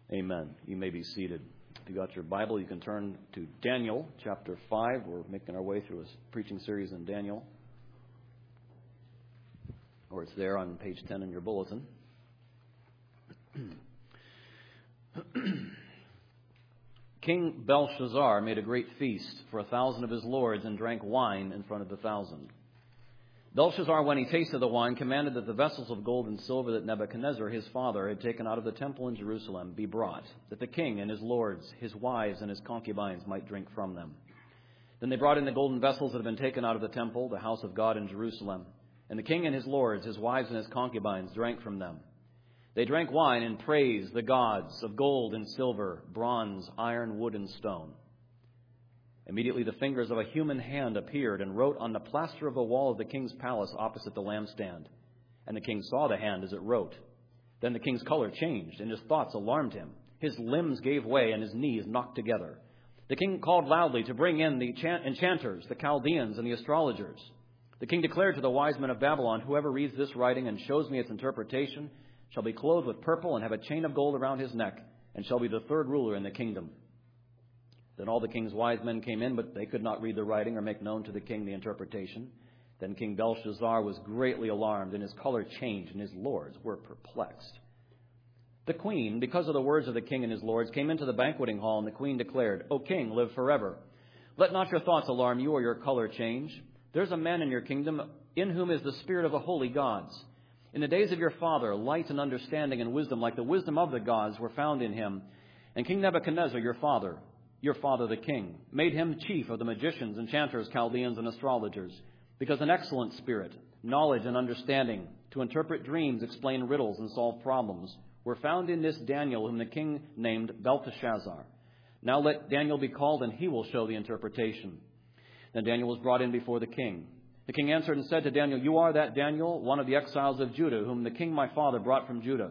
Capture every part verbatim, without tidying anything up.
Amen. You may be seated. If you got your Bible, you can turn to Daniel chapter five. We're making our way through a preaching series in Daniel. Or it's there on page ten in your bulletin. King Belshazzar made a great feast for a thousand of his lords and drank wine in front of the thousand. Belshazzar, when he tasted the wine, commanded that the vessels of gold and silver that Nebuchadnezzar, his father, had taken out of the temple in Jerusalem be brought, that the king and his lords, his wives, and his concubines might drink from them. Then they brought in the golden vessels that had been taken out of the temple, the house of God in Jerusalem. And the king and his lords, his wives, and his concubines drank from them. They drank wine and praised the gods of gold and silver, bronze, iron, wood, and stone. Immediately the fingers of a human hand appeared and wrote on the plaster of the wall of the king's palace opposite the lampstand. And the king saw the hand as it wrote. Then the king's color changed, and his thoughts alarmed him. His limbs gave way, and his knees knocked together. The king called loudly to bring in the enchanters, the Chaldeans, and the astrologers. The king declared to the wise men of Babylon, whoever reads this writing and shows me its interpretation shall be clothed with purple and have a chain of gold around his neck, and shall be the third ruler in the kingdom. Then all the king's wise men came in, but they could not read the writing or make known to the king the interpretation. Then King Belshazzar was greatly alarmed, and his color changed, and his lords were perplexed. The queen, because of the words of the king and his lords, came into the banqueting hall, and the queen declared, O king, live forever. Let not your thoughts alarm you or your color change. There's a man in your kingdom in whom is the spirit of the holy gods. In the days of your father, light and understanding and wisdom, like the wisdom of the gods, were found in him. And King Nebuchadnezzar, your father, your father the king, made him chief of the magicians, enchanters, Chaldeans, and astrologers, because an excellent spirit, knowledge and understanding, to interpret dreams, explain riddles, and solve problems, were found in this Daniel, whom the king named Belteshazzar. Now let Daniel be called, and he will show the interpretation. Then Daniel was brought in before the king. The king answered and said to Daniel, You are that Daniel, one of the exiles of Judah, whom the king my father brought from Judah.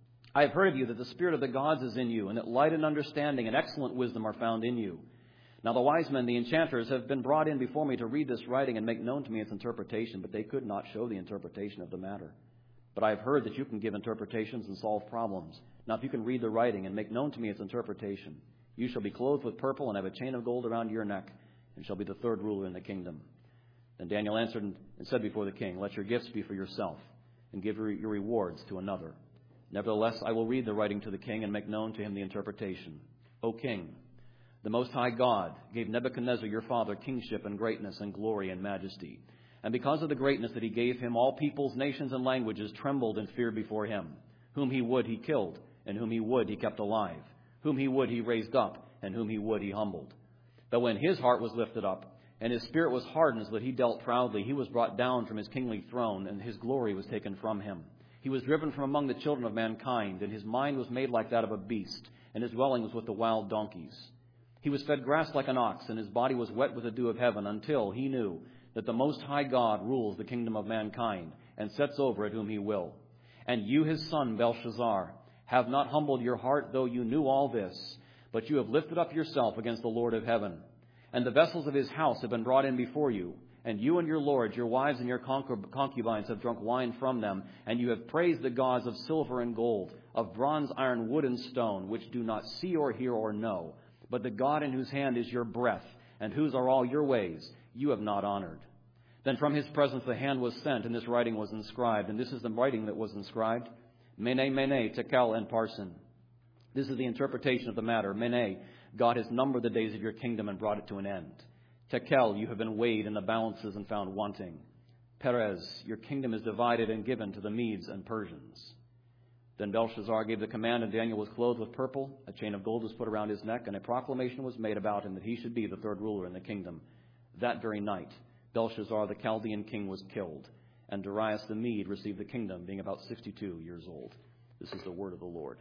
I have heard of you that the spirit of the gods is in you, and that light and understanding and excellent wisdom are found in you. Now the wise men, the enchanters, have been brought in before me to read this writing and make known to me its interpretation, but they could not show the interpretation of the matter. But I have heard that you can give interpretations and solve problems. Now if you can read the writing and make known to me its interpretation, you shall be clothed with purple and have a chain of gold around your neck, and shall be the third ruler in the kingdom. Then Daniel answered and said before the king, Let your gifts be for yourself, and give your rewards to another. Nevertheless, I will read the writing to the king and make known to him the interpretation. O king, the Most High God gave Nebuchadnezzar your father kingship and greatness and glory and majesty. And because of the greatness that he gave him, all peoples, nations, and languages trembled and feared before him. Whom he would, he killed, and whom he would, he kept alive. Whom he would, he raised up, and whom he would, he humbled. But when his heart was lifted up, and his spirit was hardened so that he dealt proudly, he was brought down from his kingly throne, and his glory was taken from him. He was driven from among the children of mankind, and his mind was made like that of a beast, and his dwelling was with the wild donkeys. He was fed grass like an ox, and his body was wet with the dew of heaven, until he knew that the Most High God rules the kingdom of mankind, and sets over it whom he will. And you, his son, Belshazzar, have not humbled your heart, though you knew all this, but you have lifted up yourself against the Lord of heaven. And the vessels of his house have been brought in before you, and you and your lords, your wives and your concubines have drunk wine from them, and you have praised the gods of silver and gold, of bronze, iron, wood, and stone, which do not see or hear or know. But the God in whose hand is your breath, and whose are all your ways, you have not honored. Then from his presence the hand was sent, and this writing was inscribed. And this is the writing that was inscribed. Mene, Mene, Tekel, and Parsin. This is the interpretation of the matter. Mene, God has numbered the days of your kingdom and brought it to an end. Tekel, you have been weighed in the balances and found wanting. Perez, your kingdom is divided and given to the Medes and Persians. Then Belshazzar gave the command, and Daniel was clothed with purple. A chain of gold was put around his neck, and a proclamation was made about him that he should be the third ruler in the kingdom. That very night, Belshazzar the Chaldean king was killed, and Darius the Mede received the kingdom, being about sixty-two years old. This is the word of the Lord.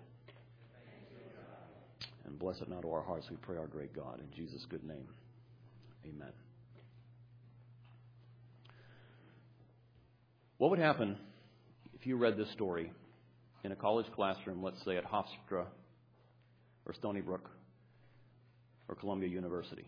And bless it now to our hearts, we pray, our great God, in Jesus' good name. Amen. What would happen if you read this story in a college classroom, let's say at Hofstra or Stony Brook or Columbia University?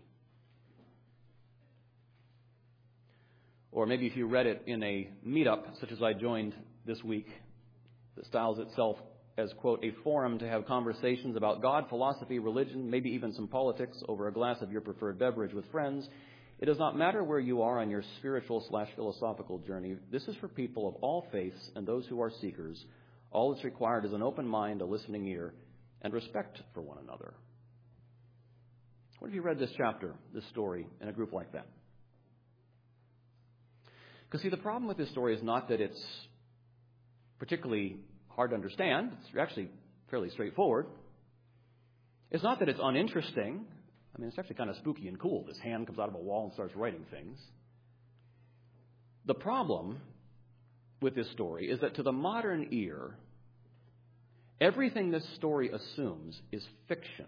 Or maybe if you read it in a meetup, such as I joined this week, that styles itself as, quote, a forum to have conversations about God, philosophy, religion, maybe even some politics over a glass of your preferred beverage with friends, it does not matter where you are on your spiritual slash philosophical journey. This is for people of all faiths and those who are seekers. All that's required is an open mind, a listening ear, and respect for one another. What if you read this chapter, this story, in a group like that? Because, see, the problem with this story is not that it's particularly hard to understand. It's actually fairly straightforward. It's not that it's uninteresting. I mean, it's actually kind of spooky and cool. This hand comes out of a wall and starts writing things. The problem with this story is that to the modern ear, everything this story assumes is fiction.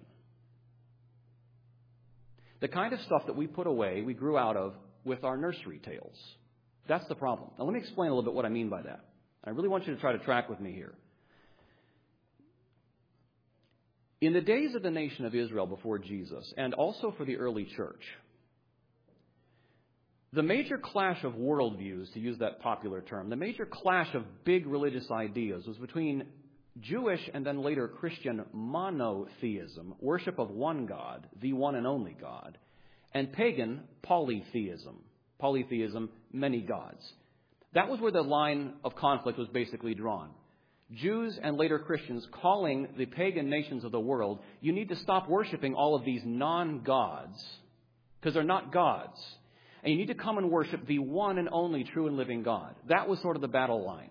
The kind of stuff that we put away, we grew out of with our nursery tales. That's the problem. Now, let me explain a little bit what I mean by that. I really want you to try to track with me here. In the days of the nation of Israel before Jesus, and also for the early church, the major clash of worldviews, to use that popular term, the major clash of big religious ideas was between Jewish and then later Christian monotheism, worship of one God, the one and only God, and pagan polytheism, polytheism, many gods. That was where the line of conflict was basically drawn. Jews and later Christians calling the pagan nations of the world, you need to stop worshiping all of these non-gods, because they're not gods. And you need to come and worship the one and only true and living God. That was sort of the battle line.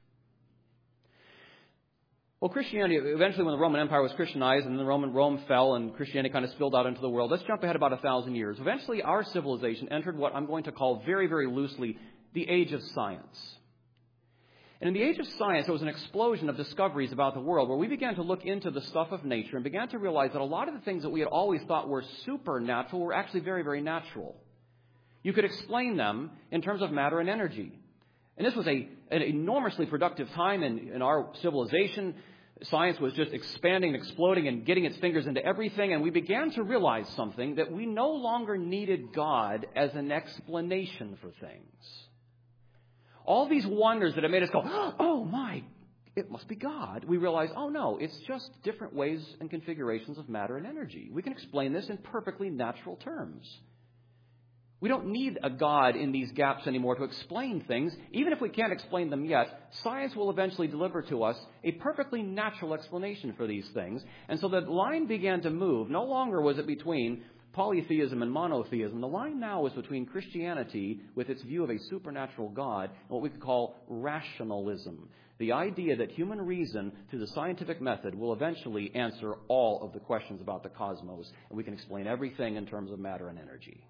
Well, Christianity, eventually when the Roman Empire was Christianized and the Roman Rome fell and Christianity kind of spilled out into the world, let's jump ahead about a thousand years. Eventually our civilization entered what I'm going to call very, very loosely the age of science. And in the age of science, there was an explosion of discoveries about the world where we began to look into the stuff of nature and began to realize that a lot of the things that we had always thought were supernatural were actually very, very natural. You could explain them in terms of matter and energy. And this was a, an enormously productive time in, in our civilization. Science was just expanding and exploding and getting its fingers into everything. And we began to realize something, that we no longer needed God as an explanation for things. All these wonders that have made us go, oh my, it must be God. We realize, oh no, it's just different ways and configurations of matter and energy. We can explain this in perfectly natural terms. We don't need a God in these gaps anymore to explain things. Even if we can't explain them yet, science will eventually deliver to us a perfectly natural explanation for these things. And so the line began to move. No longer was it between polytheism and monotheism. The line now is between Christianity, with its view of a supernatural God, and what we could call rationalism. The idea that human reason, through the scientific method, will eventually answer all of the questions about the cosmos, and we can explain everything in terms of matter and energy.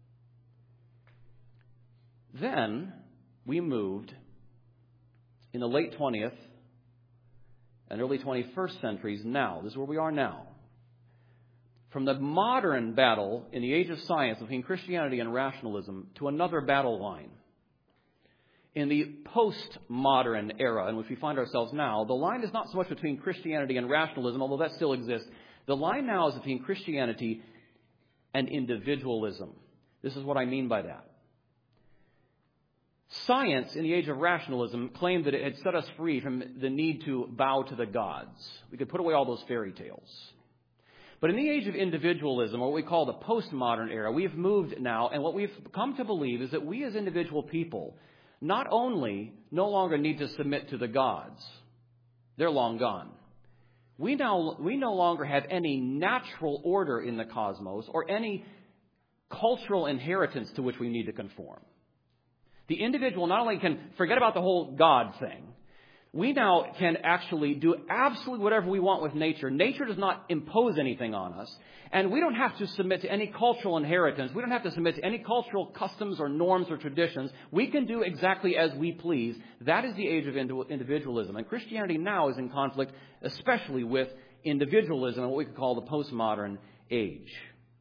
Then we moved in the late twentieth and early twenty-first centuries now. This is where we are now. From the modern battle in the age of science between Christianity and rationalism to another battle line. In the postmodern era in which we find ourselves now, the line is not so much between Christianity and rationalism, although that still exists. The line now is between Christianity and individualism. This is what I mean by that. Science, in the age of rationalism, claimed that it had set us free from the need to bow to the gods. We could put away all those fairy tales. But in the age of individualism, or what we call the postmodern era, we have moved now, and what we've come to believe is that we as individual people not only no longer need to submit to the gods, they're long gone. We now we no longer have any natural order in the cosmos or any cultural inheritance to which we need to conform. The individual not only can forget about the whole God thing, we now can actually do absolutely whatever we want with nature. Nature does not impose anything on us, and we don't have to submit to any cultural inheritance. We don't have to submit to any cultural customs or norms or traditions. We can do exactly as we please. That is the age of individualism, and Christianity now is in conflict, especially with individualism and what we could call the postmodern age.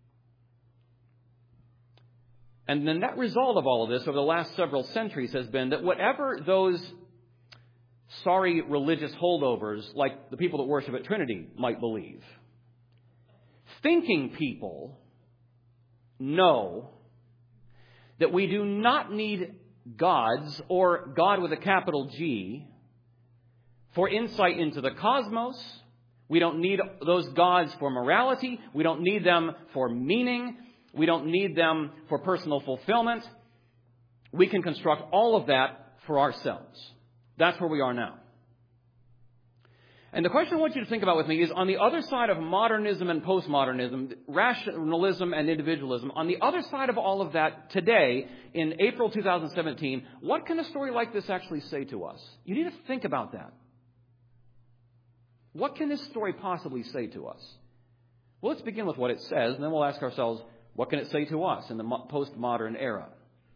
And the net result of all of this over the last several centuries has been that whatever those sorry religious holdovers, like the people that worship at Trinity, might believe, thinking people know that we do not need gods, or God with a capital G, for insight into the cosmos. We don't need those gods for morality. We don't need them for meaning. We don't need them for personal fulfillment. We can construct all of that for ourselves. That's where we are now. And the question I want you to think about with me is, on the other side of modernism and postmodernism, rationalism and individualism, on the other side of all of that today, in April two thousand seventeen, what can a story like this actually say to us? You need to think about that. What can this story possibly say to us? Well, let's begin with what it says, and then we'll ask ourselves, what can it say to us in the postmodern era?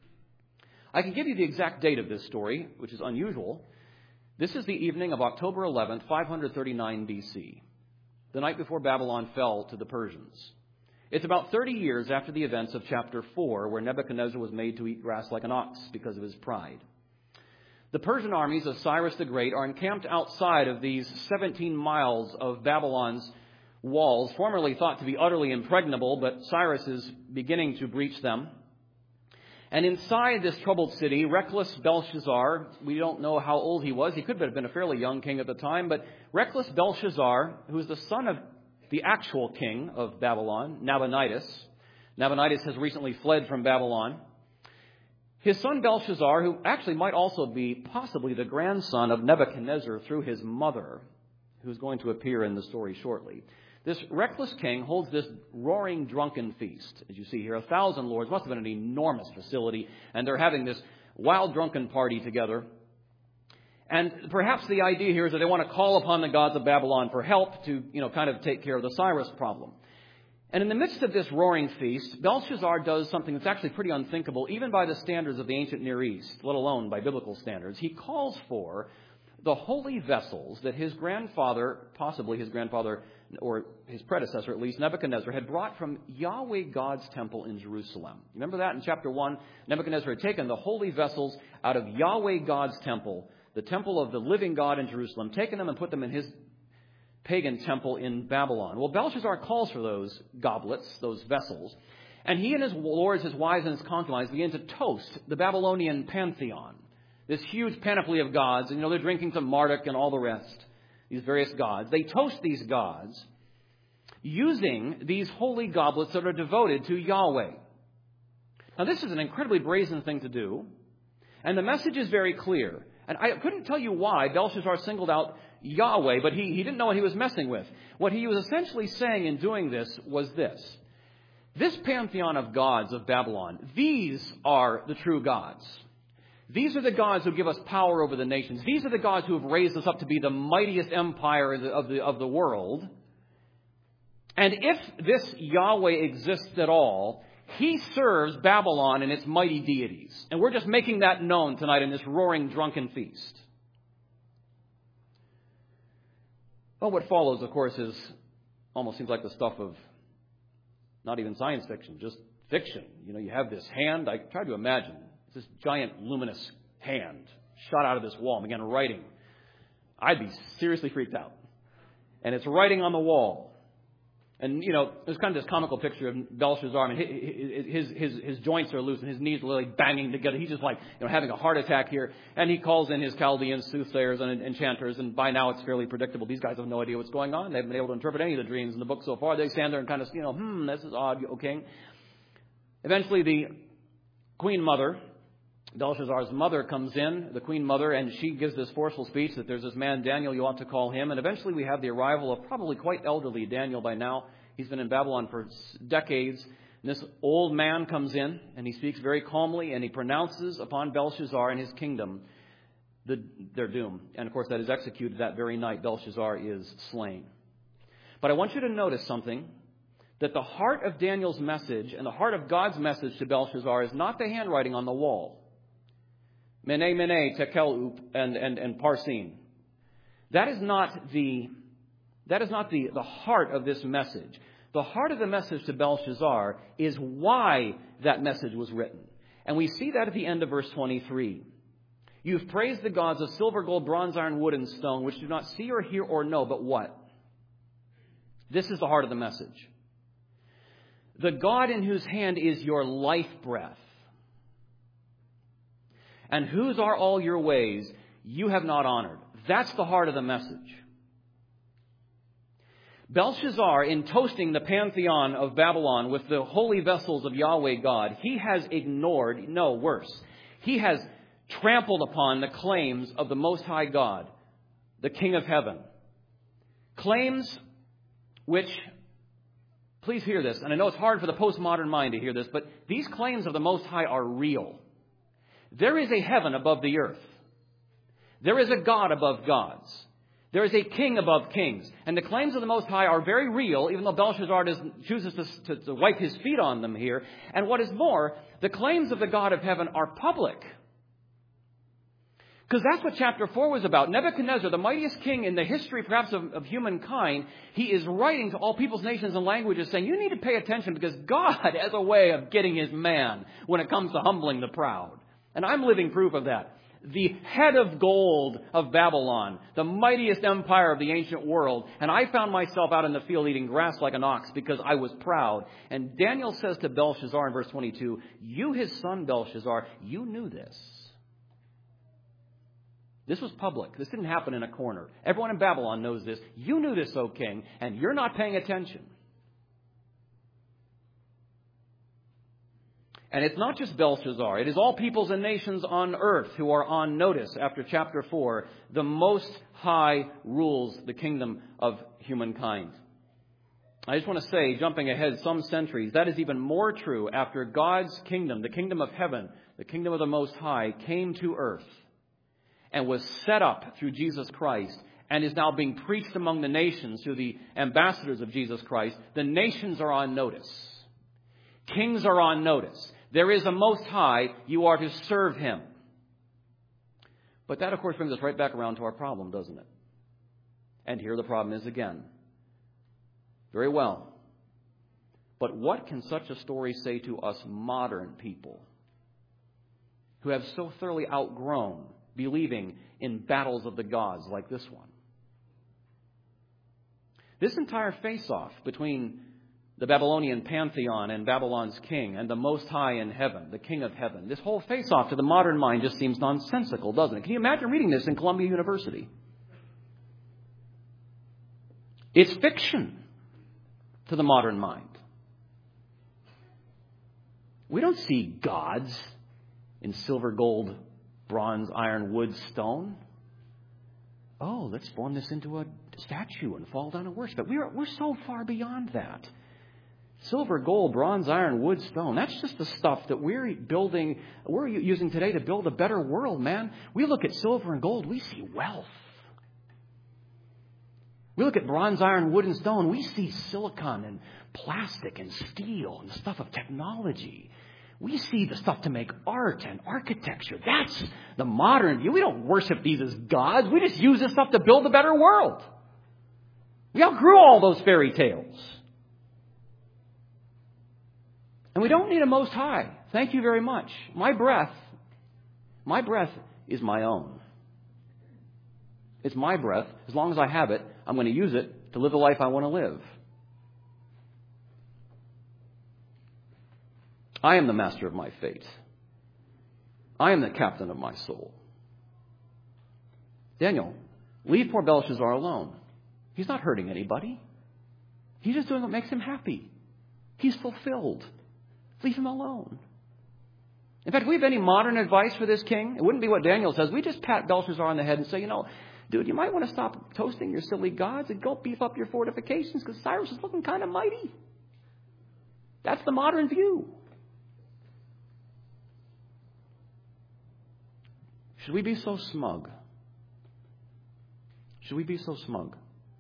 I can give you the exact date of this story, which is unusual. This is the evening of October eleventh, five thirty-nine B C, the night before Babylon fell to the Persians. It's about thirty years after the events of chapter four, where Nebuchadnezzar was made to eat grass like an ox because of his pride. The Persian armies of Cyrus the Great are encamped outside of these seventeen miles of Babylon's walls, formerly thought to be utterly impregnable, but Cyrus is beginning to breach them. And inside this troubled city, reckless Belshazzar, we don't know how old he was. He could have been a fairly young king at the time, but reckless Belshazzar, who is the son of the actual king of Babylon, Nabonidus. Nabonidus has recently fled from Babylon. His son Belshazzar, who actually might also be possibly the grandson of Nebuchadnezzar through his mother, who's going to appear in the story shortly. This reckless king holds this roaring drunken feast. As you see here, a thousand lords. Must have been an enormous facility. And they're having this wild drunken party together. And perhaps the idea here is that they want to call upon the gods of Babylon for help to, you know, kind of take care of the Cyrus problem. And in the midst of this roaring feast, Belshazzar does something that's actually pretty unthinkable, even by the standards of the ancient Near East, let alone by biblical standards. He calls for the holy vessels that his grandfather, possibly his grandfather, or his predecessor at least, Nebuchadnezzar, had brought from Yahweh God's temple in Jerusalem. Remember that in chapter one? Nebuchadnezzar had taken the holy vessels out of Yahweh God's temple, the temple of the living God in Jerusalem, taken them and put them in his pagan temple in Babylon. Well, Belshazzar calls for those goblets, those vessels, and he and his lords, his wives, and his concubines begin to toast the Babylonian pantheon, this huge panoply of gods. And, you know, they're drinking to Marduk and all the rest, these various gods. They toast these gods using these holy goblets that are devoted to Yahweh. Now, this is an incredibly brazen thing to do, and the message is very clear. And I couldn't tell you why Belshazzar singled out Yahweh, but he, he didn't know what he was messing with. What he was essentially saying in doing this was this. This pantheon of gods of Babylon, these are the true gods. These are the gods who give us power over the nations. These are the gods who have raised us up to be the mightiest empire of the, of the, of the world. And if this Yahweh exists at all, he serves Babylon and its mighty deities. And we're just making that known tonight in this roaring drunken feast. Well, what follows, of course, is almost seems like the stuff of not even science fiction, just fiction. You know, you have this hand. I tried to imagine this giant luminous hand shot out of this wall and began writing. I'd be seriously freaked out. And it's writing on the wall. And, you know, there's kind of this comical picture of Belshazzar. I mean, his, his, his joints are loose and his knees are literally banging together. He's just like, you know, having a heart attack here. And he calls in his Chaldean soothsayers and enchanters. And by now it's fairly predictable. These guys have no idea what's going on. They haven't been able to interpret any of the dreams in the book so far. They stand there and kind of, you know, hmm, this is odd, O king. Eventually the queen mother, Belshazzar's mother, comes in, the queen mother, and she gives this forceful speech that there's this man, Daniel, you ought to call him. And eventually we have the arrival of probably quite elderly Daniel by now. He's been in Babylon for decades. And this old man comes in, and he speaks very calmly, and he pronounces upon Belshazzar and his kingdom the, their doom. And, of course, that is executed that very night. Belshazzar is slain. But I want you to notice something, that the heart of Daniel's message and the heart of God's message to Belshazzar is not the handwriting on the wall. Mene, mene, tekel, up, and, and, and parsin. That is not the... That is not the, the heart of this message. The heart of the message to Belshazzar is why that message was written. And we see that at the end of verse twenty-three. You've praised the gods of silver, gold, bronze, iron, wood, and stone, which do not see or hear or know, but what? This is the heart of the message. The God in whose hand is your life breath, and whose are all your ways, you have not honored. That's the heart of the message. Belshazzar, in toasting the pantheon of Babylon with the holy vessels of Yahweh God, he has ignored, no, worse, he has trampled upon the claims of the Most High God, the King of Heaven. Claims which, please hear this, and I know it's hard for the postmodern mind to hear this, but these claims of the Most High are real. There is a heaven above the earth. There is a God above gods. There is a king above kings. And the claims of the Most High are very real, even though Belshazzar doesn't, chooses to, to, to wipe his feet on them here. And what is more, the claims of the God of heaven are public. Because that's what chapter four was about. Nebuchadnezzar, the mightiest king in the history perhaps of, of humankind, he is writing to all peoples, nations, and languages saying, you need to pay attention because God has a way of getting his man when it comes to humbling the proud. And I'm living proof of that. The head of gold of Babylon, the mightiest empire of the ancient world. And I found myself out in the field eating grass like an ox because I was proud. And Daniel says to Belshazzar in verse twenty-two, you, his son Belshazzar, you knew this. This was public. This didn't happen in a corner. Everyone in Babylon knows this. You knew this, O king, and you're not paying attention. And it's not just Belshazzar. It is all peoples and nations on earth who are on notice after chapter four. The Most High rules the kingdom of humankind. I just want to say, jumping ahead some centuries, that is even more true after God's kingdom, the kingdom of heaven, the kingdom of the Most High, came to earth and was set up through Jesus Christ and is now being preached among the nations through the ambassadors of Jesus Christ. The nations are on notice. Kings are on notice. There is a Most High. You are to serve him. But that, of course, brings us right back around to our problem, doesn't it? And here the problem is again. Very well. But what can such a story say to us modern people who have so thoroughly outgrown believing in battles of the gods like this one? This entire face-off between the Babylonian pantheon and Babylon's king and the Most High in heaven, the King of heaven, this whole face-off to the modern mind just seems nonsensical, doesn't it? Can you imagine reading this in Columbia University? It's fiction to the modern mind. We don't see gods in silver, gold, bronze, iron, wood, stone. Oh, let's form this into a statue and fall down and worship it. We're, we're so far beyond that. Silver, gold, bronze, iron, wood, stone. That's just the stuff that we're building, we're using today to build a better world, man. We look at silver and gold, we see wealth. We look at bronze, iron, wood, and stone, we see silicon and plastic and steel and the stuff of technology. We see the stuff to make art and architecture. That's the modern view. We don't worship these as gods. We just use this stuff to build a better world. We outgrew all those fairy tales. And we don't need a Most High. Thank you very much. My breath, my breath is my own. It's my breath. As long as I have it, I'm going to use it to live the life I want to live. I am the master of my fate. I am the captain of my soul. Daniel, leave poor Belshazzar alone. He's not hurting anybody. He's just doing what makes him happy. He's fulfilled. Leave him alone. In fact, if we have any modern advice for this king, it wouldn't be what Daniel says. We just pat Belshazzar on the head and say, you know, dude, you might want to stop toasting your silly gods and go beef up your fortifications because Cyrus is looking kind of mighty. That's the modern view. Should we be so smug? Should we be so smug?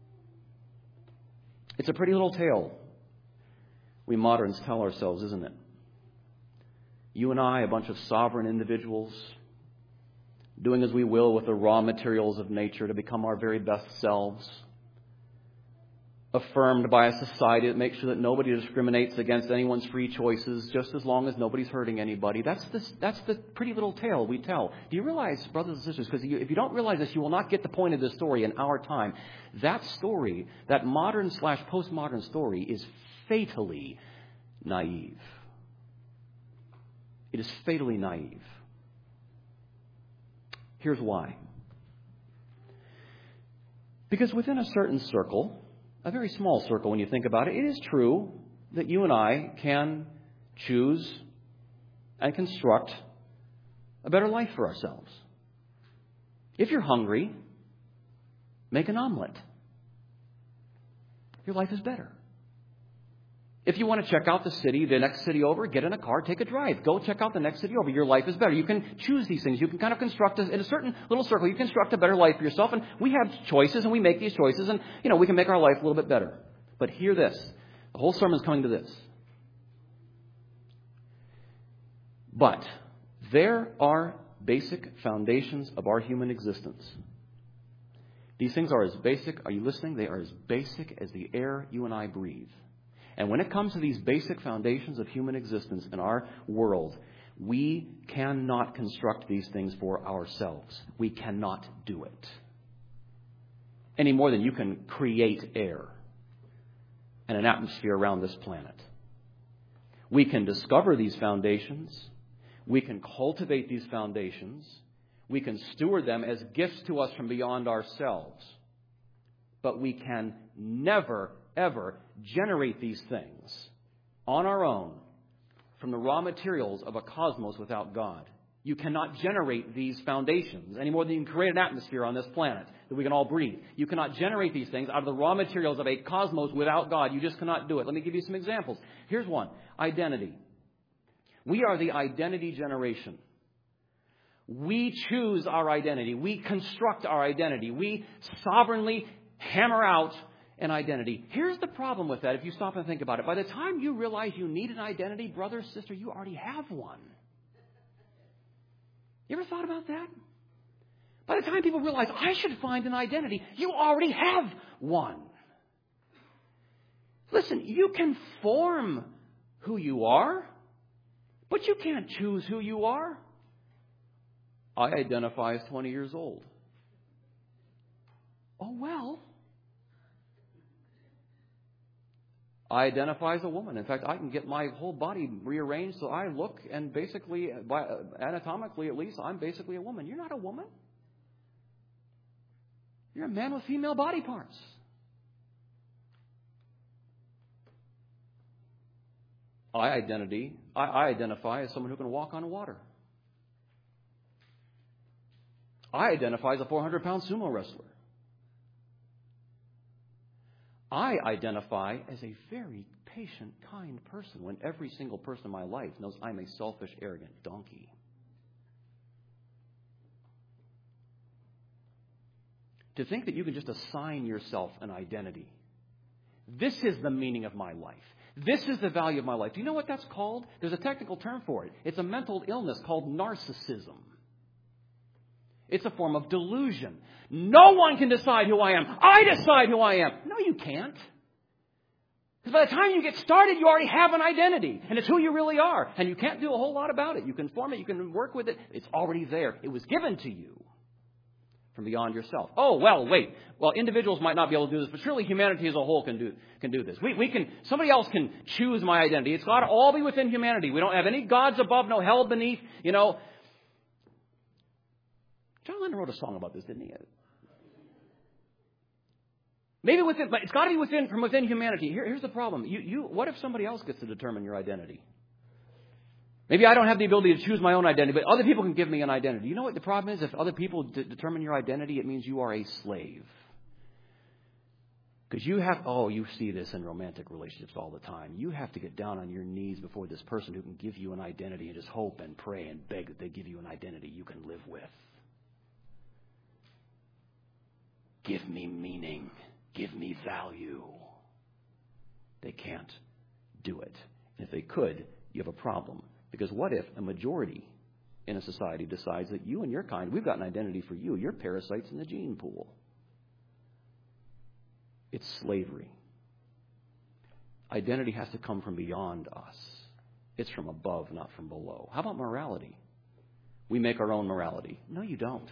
It's a pretty little tale we moderns tell ourselves, isn't it? You and I, a bunch of sovereign individuals, doing as we will with the raw materials of nature to become our very best selves, affirmed by a society that makes sure that nobody discriminates against anyone's free choices, just as long as nobody's hurting anybody. That's the, that's the pretty little tale we tell. Do you realize, brothers and sisters, because if you don't realize this, you will not get the point of this story in our time. That story, that modern slash postmodern story, is fatally naive. It is fatally naive. Here's why. Because within a certain circle, a very small circle when you think about it, it is true that you and I can choose and construct a better life for ourselves. If you're hungry, make an omelet. Your life is better. If you want to check out the city, the next city over, get in a car, take a drive. Go check out the next city over. Your life is better. You can choose these things. You can kind of construct, a, in a certain little circle, you construct a better life for yourself. And we have choices, and we make these choices. And, you know, we can make our life a little bit better. But hear this. The whole sermon is coming to this. But there are basic foundations of our human existence. These things are as basic, are you listening? They are as basic as the air you and I breathe. And when it comes to these basic foundations of human existence in our world, we cannot construct these things for ourselves. We cannot do it. Any more than you can create air and an atmosphere around this planet. We can discover these foundations. We can cultivate these foundations. We can steward them as gifts to us from beyond ourselves. But we can never, ever generate these things on our own from the raw materials of a cosmos without God. You cannot generate these foundations any more than you can create an atmosphere on this planet that we can all breathe. You cannot generate these things out of the raw materials of a cosmos without God. You just cannot do it. Let me give you some examples. Here's one. Identity. We are the identity generation. We choose our identity. We construct our identity. We sovereignly hammer out an identity. Here's the problem with that if you stop and think about it. By the time you realize you need an identity, brother, sister, you already have one. You ever thought about that? By the time people realize, I should find an identity, you already have one. Listen, you can form who you are, but you can't choose who you are. I identify as twenty years old. Oh, well. I identify as a woman. In fact, I can get my whole body rearranged so I look, and basically, by, anatomically at least, I'm basically a woman. You're not a woman. You're a man with female body parts. I identity. I, I identify as someone who can walk on water. I identify as a four hundred pound sumo wrestler. I identify as a very patient, kind person when every single person in my life knows I'm a selfish, arrogant donkey. To think that you can just assign yourself an identity. This is the meaning of my life. This is the value of my life. Do you know what that's called? There's a technical term for it. It's a mental illness called narcissism. It's a form of delusion. No one can decide who I am. I decide who I am. No, you can't. Because by the time you get started, you already have an identity. And it's who you really are. And you can't do a whole lot about it. You can form it. You can work with it. It's already there. It was given to you from beyond yourself. Oh, well, wait. Well, individuals might not be able to do this, but surely humanity as a whole can do can do this. We, we can. Somebody else can choose my identity. It's got to all be within humanity. We don't have any gods above, no hell beneath. You know, John Lennon wrote a song about this, didn't he? Maybe within, but it's got to be within from within humanity. Here, here's the problem. You, you, what if somebody else gets to determine your identity? Maybe I don't have the ability to choose my own identity, but other people can give me an identity. You know what the problem is? If other people d- determine your identity, it means you are a slave. Because you have, oh, you see this in romantic relationships all the time. You have to get down on your knees before this person who can give you an identity and just hope and pray and beg that they give you an identity you can live with. Give me meaning. Give me value. They can't do it. If they could, you have a problem. Because what if a majority in a society decides that you and your kind, we've got an identity for you. You're parasites in the gene pool. It's slavery. Identity has to come from beyond us. It's from above, not from below. How about morality? We make our own morality. No, you don't.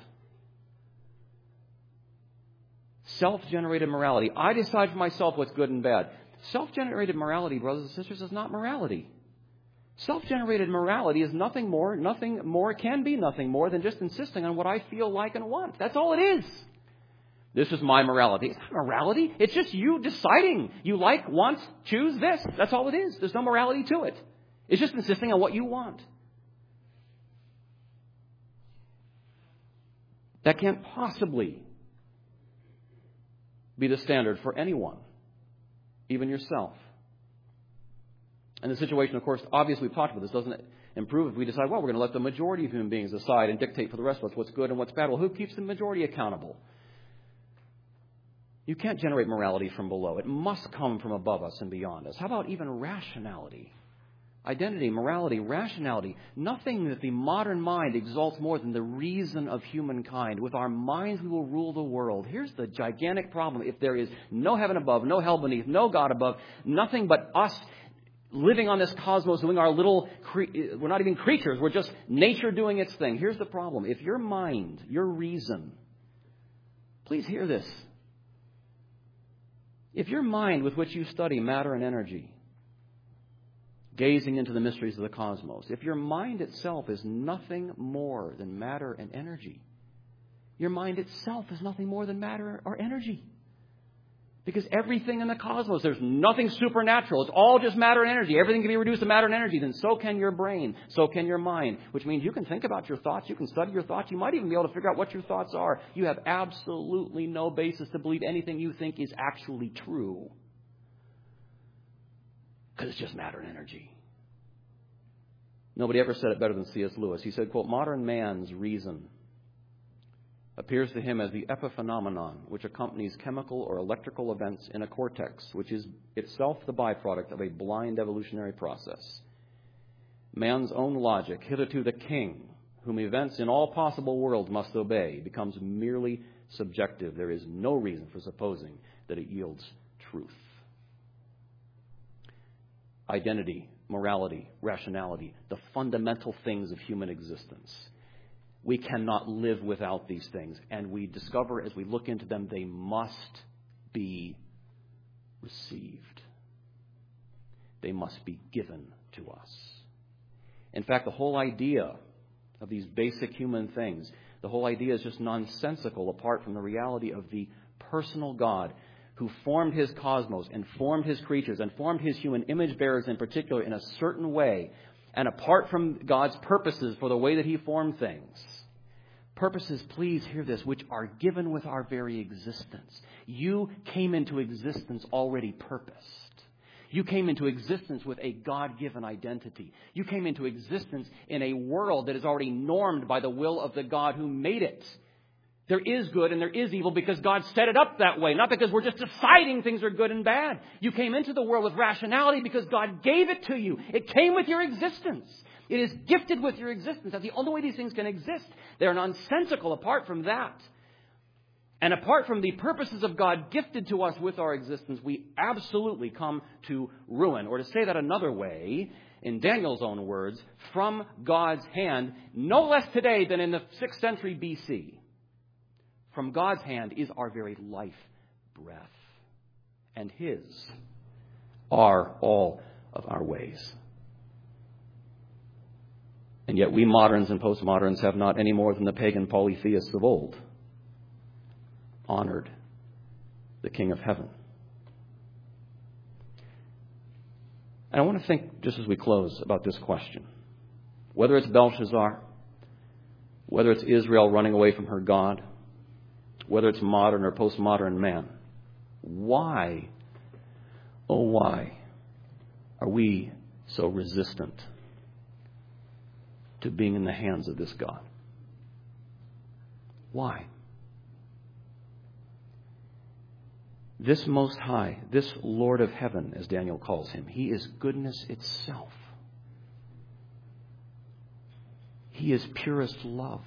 Self-generated morality. I decide for myself what's good and bad. Self-generated morality, brothers and sisters, is not morality. Self-generated morality is nothing more, nothing more, can be nothing more than just insisting on what I feel like and want. That's all it is. This is my morality. It's not morality. It's just you deciding. You like, want, choose this. That's all it is. There's no morality to it. It's just insisting on what you want. That can't possibly be the standard for anyone, even yourself. And the situation, of course, obviously we've talked about this, doesn't improve if we decide, well, we're going to let the majority of human beings decide and dictate for the rest of us what's good and what's bad. Well, who keeps the majority accountable? You can't generate morality from below. It must come from above us and beyond us. How about even rationality? Identity, morality, rationality. Nothing that the modern mind exalts more than the reason of humankind. With our minds, we will rule the world. Here's the gigantic problem. If there is no heaven above, no hell beneath, no God above, nothing but us living on this cosmos, doing our little, cre- we're not even creatures. We're just nature doing its thing. Here's the problem. If your mind, your reason, please hear this. If your mind with which you study matter and energy, gazing into the mysteries of the cosmos, if your mind itself is nothing more than matter and energy, your mind itself is nothing more than matter or energy. Because everything in the cosmos, there's nothing supernatural. It's all just matter and energy. Everything can be reduced to matter and energy. Then so can your brain. So can your mind. Which means you can think about your thoughts. You can study your thoughts. You might even be able to figure out what your thoughts are. You have absolutely no basis to believe anything you think is actually true. Because it's just matter and energy. Nobody ever said it better than C S Lewis. He said, quote, modern man's reason appears to him as the epiphenomenon which accompanies chemical or electrical events in a cortex, which is itself the byproduct of a blind evolutionary process. Man's own logic, hitherto the king, whom events in all possible worlds must obey, becomes merely subjective. There is no reason for supposing that it yields truth. Identity, morality, rationality, the fundamental things of human existence. We cannot live without these things. And we discover as we look into them, they must be received. They must be given to us. In fact, the whole idea of these basic human things, the whole idea is just nonsensical apart from the reality of the personal God who formed his cosmos and formed his creatures and formed his human image bearers in particular in a certain way. And apart from God's purposes for the way that he formed things, purposes, please hear this, which are given with our very existence. You came into existence already purposed. You came into existence with a God-given identity. You came into existence in a world that is already normed by the will of the God who made it. There is good and there is evil because God set it up that way, not because we're just deciding things are good and bad. You came into the world with rationality because God gave it to you. It came with your existence. It is gifted with your existence. That's the only way these things can exist. They're nonsensical apart from that. And apart from the purposes of God gifted to us with our existence, we absolutely come to ruin. Or to say that another way, in Daniel's own words, from God's hand, no less today than in the sixth century B C. From God's hand is our very life breath. And his are all of our ways. And yet we moderns and postmoderns have not any more than the pagan polytheists of old honored the King of Heaven. And I want to think, just as we close, about this question. Whether it's Belshazzar, whether it's Israel running away from her God, whether it's modern or postmodern man, why, oh why, are we so resistant to being in the hands of this God? Why? This Most High, this Lord of Heaven, as Daniel calls him, he is goodness itself. He is purest love.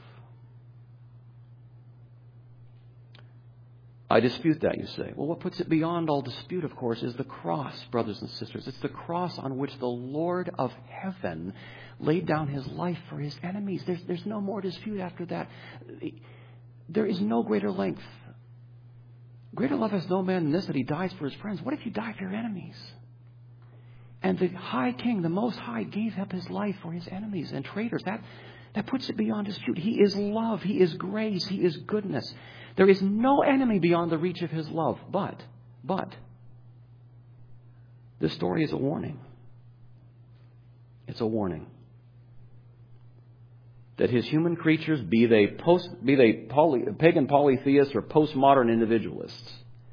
I dispute that, you say. Well, what puts it beyond all dispute, of course, is the cross, brothers and sisters. It's the cross on which the Lord of Heaven laid down his life for his enemies. There's, there's no more dispute after that. There is no greater length. Greater love has no man than this, that he dies for his friends. What if you die for your enemies? And the High King, the Most High, gave up his life for his enemies and traitors. That That puts it beyond dispute. He is love. He is grace. He is goodness. There is no enemy beyond the reach of His love. But, but, this story is a warning. It's a warning that His human creatures, be they post, be they poly, pagan polytheists or postmodern individualists,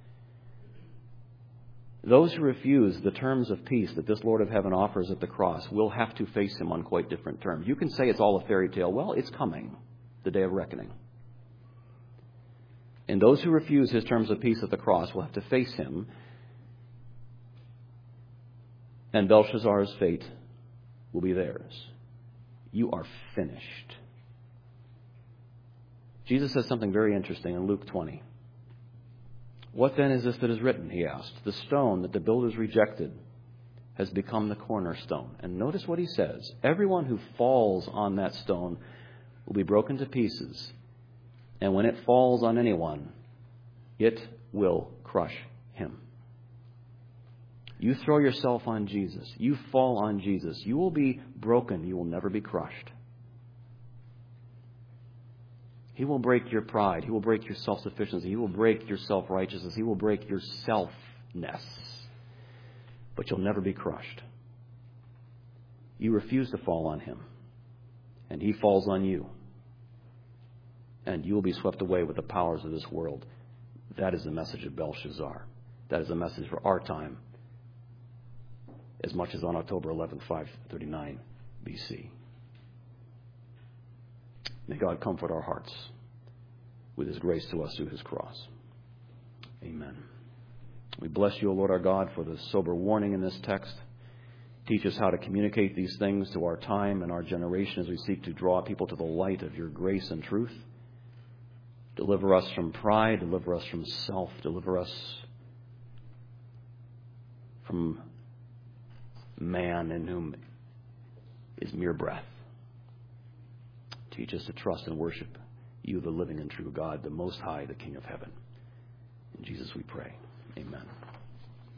those who refuse the terms of peace that this Lord of Heaven offers at the cross will have to face Him on quite different terms. You can say it's all a fairy tale. Well, it's coming, the day of reckoning. And those who refuse His terms of peace at the cross will have to face Him. And Belshazzar's fate will be theirs. You are finished. Jesus says something very interesting in Luke twenty. What then is this that is written, He asked. The stone that the builders rejected has become the cornerstone. And notice what He says. Everyone who falls on that stone will be broken to pieces. And when it falls on anyone, it will crush him. You throw yourself on Jesus. You fall on Jesus. You will be broken. You will never be crushed. He will break your pride. He will break your self-sufficiency. He will break your self-righteousness. He will break your selfness. But you'll never be crushed. You refuse to fall on Him. And He falls on you. And you will be swept away with the powers of this world. That is the message of Belshazzar. That is the message for our time. As much as on October eleventh, five thirty-nine B C. May God comfort our hearts with His grace to us through His cross. Amen. We bless You, O Lord our God, for the sober warning in this text. Teach us how to communicate these things to our time and our generation as we seek to draw people to the light of Your grace and truth. Deliver us from pride. Deliver us from self. Deliver us from man in whom is mere breath. Teach us to trust and worship You, the living and true God, the Most High, the King of Heaven. In Jesus we pray. Amen.